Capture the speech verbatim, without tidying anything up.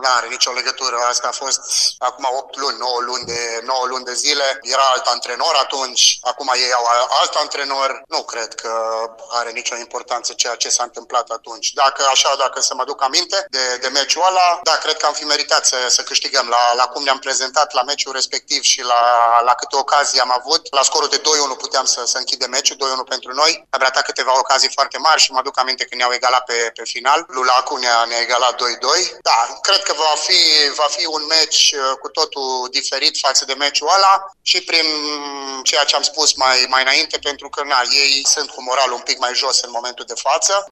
nu are nicio legătură. Asta a fost acum opt luni, nouă luni de, nouă luni de zile. Era alt antrenor atunci, acum ei au alt antrenor. Nu cred că are nicio importanță ceea ce s-a întâmplat atunci. Dacă așa, dacă să mă duc aminte de, de meciul ăla, da, cred că am fi meritat să, să câștigăm la, la cum ne-am prezentat la meciul respectiv și la, la câte ocazii am avut. La scorul de doi unu puteam să, să închidem meciul, doi unu pentru noi. Am ratat câteva ocazii foarte mari și mă aduc aminte că ne-au egalat pe, pe final. Lulacu ne-a, ne-a egalat doi doi. Da, cred că va fi, va fi un meci cu totul diferit față de meciul ăla și prin ceea ce am spus mai, mai înainte, pentru că na, ei sunt cu moralul un pic mai jos în momentul de față.